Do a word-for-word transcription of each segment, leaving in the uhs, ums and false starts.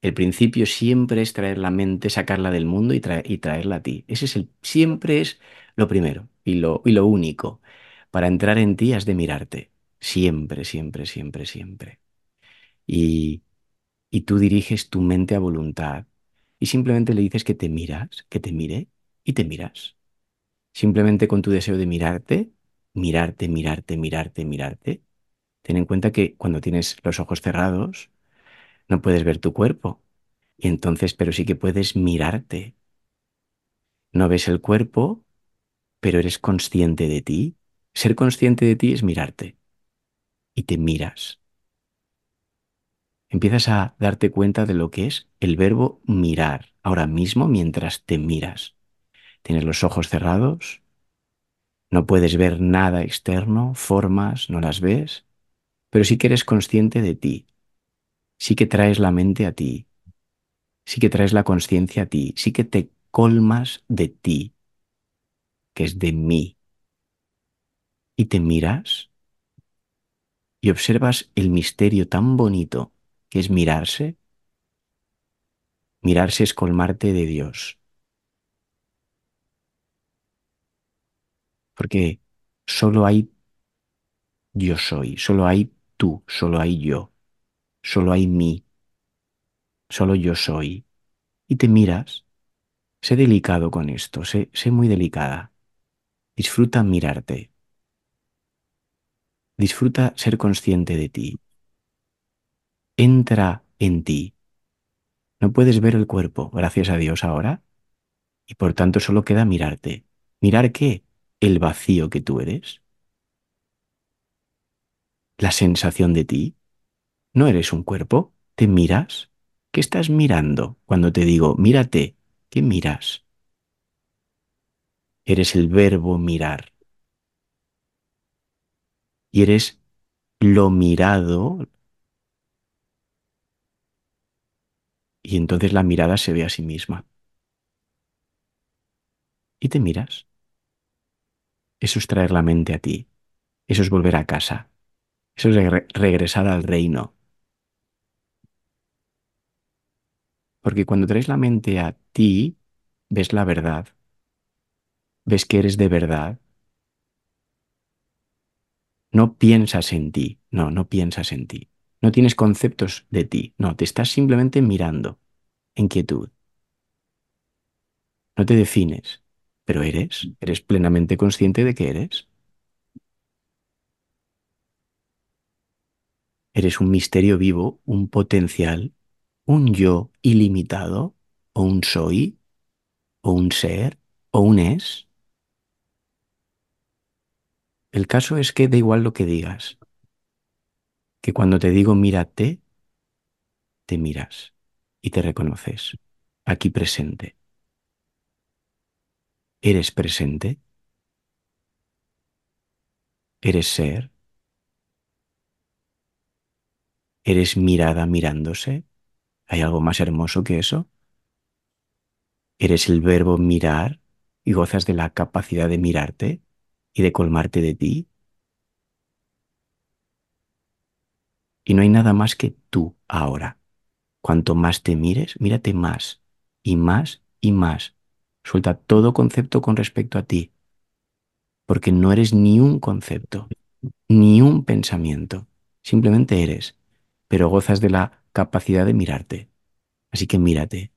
El principio siempre es traer la mente, sacarla del mundo y, traer- y traerla a ti. Ese es el, siempre es lo primero y lo, y lo único. Para entrar en ti has de mirarte. Siempre, siempre, siempre, siempre. Y, y tú diriges tu mente a voluntad y simplemente le dices que te miras, que te mire y te miras. Simplemente con tu deseo de mirarte, mirarte, mirarte, mirarte, mirarte. Ten en cuenta que cuando tienes los ojos cerrados no puedes ver tu cuerpo. Y entonces, pero sí que puedes mirarte. No ves el cuerpo, pero eres consciente de ti. Ser consciente de ti es mirarte y te miras. Empiezas a darte cuenta de lo que es el verbo mirar ahora mismo mientras te miras. Tienes los ojos cerrados, no puedes ver nada externo, formas, no las ves, pero sí que eres consciente de ti, sí que traes la mente a ti, sí que traes la conciencia a ti, sí que te colmas de ti, que es de mí, y te miras y observas el misterio tan bonito que es mirarse. Mirarse es colmarte de Dios, porque solo hay yo soy, solo hay tú, solo hay yo, solo hay mí, solo yo soy. Y te miras, sé delicado con esto, sé, sé muy delicada. Disfruta mirarte, disfruta ser consciente de ti. Entra en ti. No puedes ver el cuerpo, gracias a Dios ahora, y por tanto solo queda mirarte. ¿Mirar qué? El vacío que tú eres, la sensación de ti. No eres un cuerpo, te miras. ¿Qué estás mirando cuando te digo mírate? ¿Qué miras? Eres el verbo mirar y eres lo mirado y entonces la mirada se ve a sí misma y te miras. Eso es traer la mente a ti, eso es volver a casa, eso es regre- regresar al reino. Porque cuando traes la mente a ti, ves la verdad, ves que eres de verdad, no piensas en ti, no, no piensas en ti, no tienes conceptos de ti, no, te estás simplemente mirando en quietud, no te defines, pero eres, eres plenamente consciente de que eres, eres un misterio vivo, un potencial, un yo ilimitado, o un soy, o un ser, o un es. El caso es que da igual lo que digas, que cuando te digo mírate, te miras y te reconoces, aquí presente, eres presente, eres ser, eres mirada mirándose. ¿Hay algo más hermoso que eso? Eres el verbo mirar y gozas de la capacidad de mirarte y de colmarte de ti. Y no hay nada más que tú ahora. Cuanto más te mires, mírate más y más y más. Suelta todo concepto con respecto a ti, porque no eres ni un concepto, ni un pensamiento. Simplemente eres, pero gozas de la capacidad de mirarte. Así que mírate,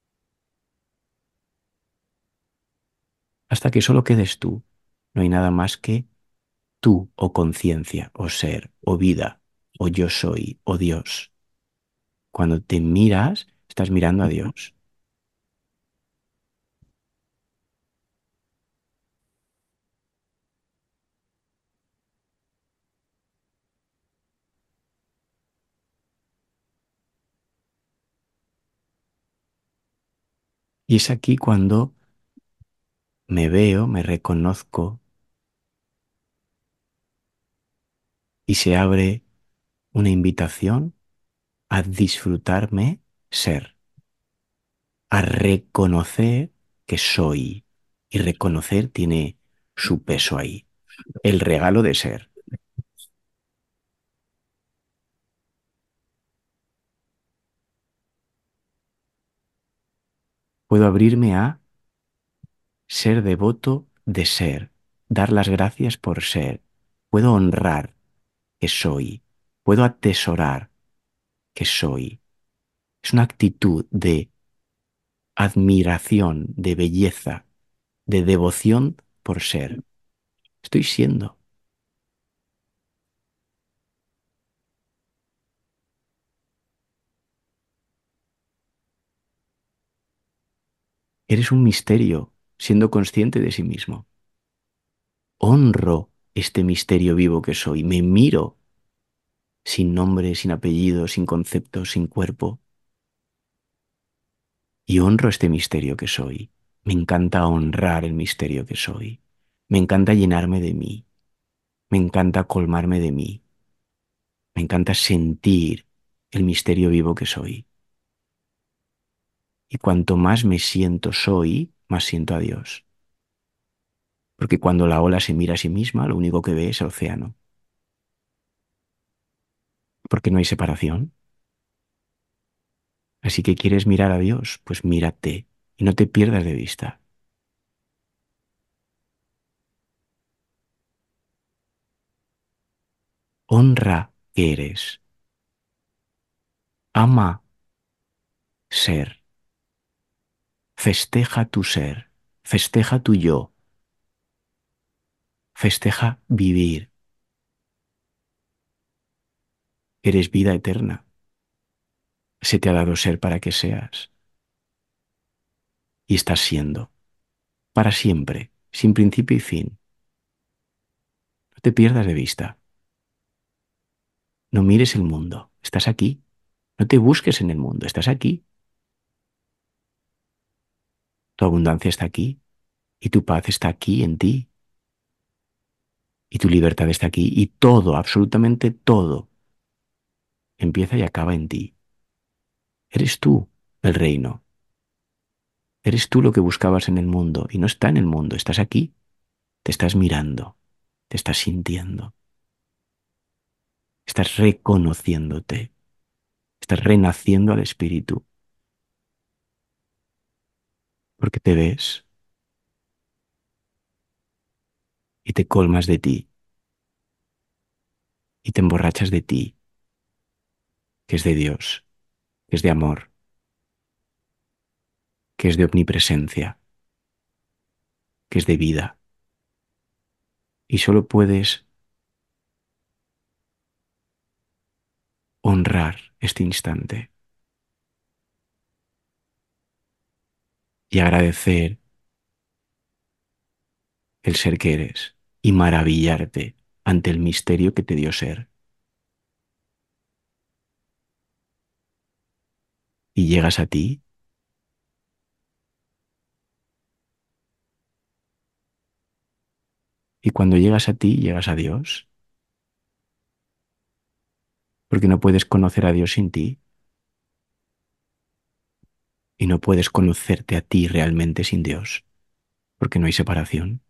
hasta que solo quedes tú. No hay nada más que tú o conciencia o ser o vida o yo soy o Dios. Cuando te miras, estás mirando a Dios. Y es aquí cuando me veo, me reconozco y se abre una invitación a disfrutarme ser, a reconocer que soy. Y reconocer tiene su peso ahí. El regalo de ser. Puedo abrirme a ser devoto de ser, dar las gracias por ser. Puedo honrar que soy. Puedo atesorar que soy. Es una actitud de admiración, de belleza, de devoción por ser. Estoy siendo. Eres un misterio, siendo consciente de sí mismo. Honro este misterio vivo que soy. Me miro sin nombre, sin apellido, sin concepto, sin cuerpo. Y honro este misterio que soy. Me encanta honrar el misterio que soy. Me encanta llenarme de mí. Me encanta colmarme de mí. Me encanta sentir el misterio vivo que soy. Y cuanto más me siento soy, más siento a Dios. Porque cuando la ola se mira a sí misma, lo único que ve es el océano. Porque no hay separación. Así que quieres mirar a Dios, pues mírate y no te pierdas de vista. Honra que eres. Ama ser. Festeja tu ser. Festeja tu yo. Festeja vivir. Eres vida eterna. Se te ha dado ser para que seas. Y estás siendo. Para siempre. Sin principio y fin. No te pierdas de vista. No mires el mundo. Estás aquí. No te busques en el mundo. Estás aquí. Tu abundancia está aquí. Y tu paz está aquí en ti. Y tu libertad está aquí. Y todo, absolutamente todo, empieza y acaba en ti. Eres tú el reino. Eres tú lo que buscabas en el mundo. Y no está en el mundo. Estás aquí. Te estás mirando. Te estás sintiendo. Estás reconociéndote. Estás renaciendo al espíritu. Porque te ves y te colmas de ti. Y te emborrachas de ti, que es de Dios, que es de amor, que es de omnipresencia, que es de vida. Y solo puedes honrar este instante y agradecer el ser que eres y maravillarte ante el misterio que te dio ser. Y llegas a ti, y cuando llegas a ti, llegas a Dios, porque no puedes conocer a Dios sin ti, y no puedes conocerte a ti realmente sin Dios, porque no hay separación.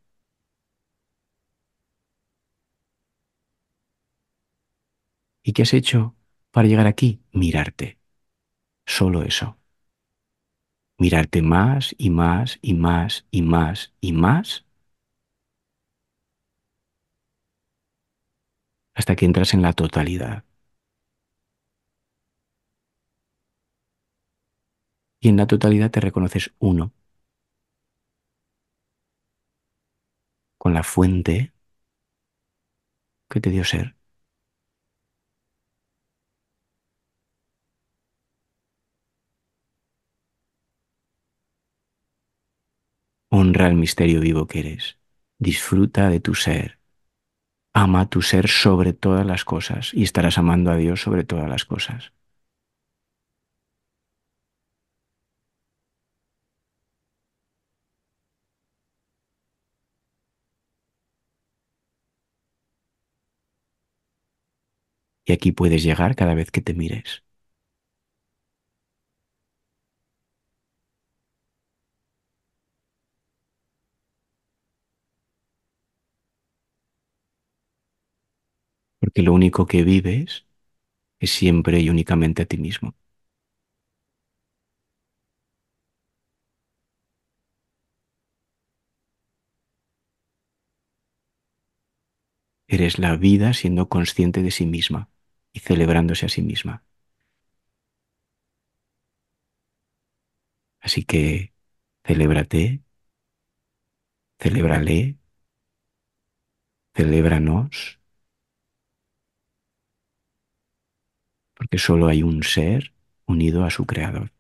¿Y qué has hecho para llegar aquí? Mirarte, solo eso. Mirarte más y más y más y más y más hasta que entras en la totalidad. Y en la totalidad te reconoces uno con la fuente que te dio ser. Honra el misterio vivo que eres. Disfruta de tu ser. Ama tu ser sobre todas las cosas y estarás amando a Dios sobre todas las cosas. Y aquí puedes llegar cada vez que te mires, porque lo único que vives es siempre y únicamente a ti mismo. Eres la vida siendo consciente de sí misma y celebrándose a sí misma. Así que celébrate, celébrale, celébranos, porque solo hay un ser unido a su creador.